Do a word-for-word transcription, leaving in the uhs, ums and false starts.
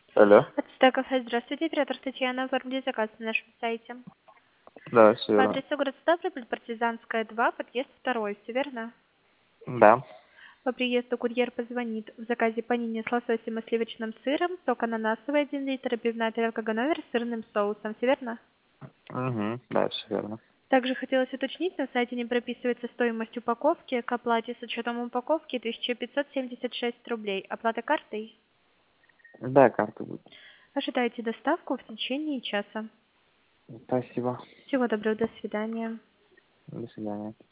Алло. От Стекофе. Здравствуйте, оператор Татьяна. Оформили заказ на нашем сайте. Да, все По верно. адресу город Ставрополь, Партизанская, два, подъезд второй. Все верно? Да. По приезду курьер позвонит. В заказе панини с лососем и сливочным сыром, сок ананасовый один литр и пивная тарелка Ганновер с сырным соусом. Все верно? Угу. Да, все верно. Также хотелось уточнить, на сайте не прописывается стоимость упаковки. К оплате с учетом упаковки тысяча пятьсот семьдесят шесть рублей. Оплата картой? Да, карта будет. Ожидайте доставку в течение часа. Спасибо. Всего доброго, до свидания. До свидания.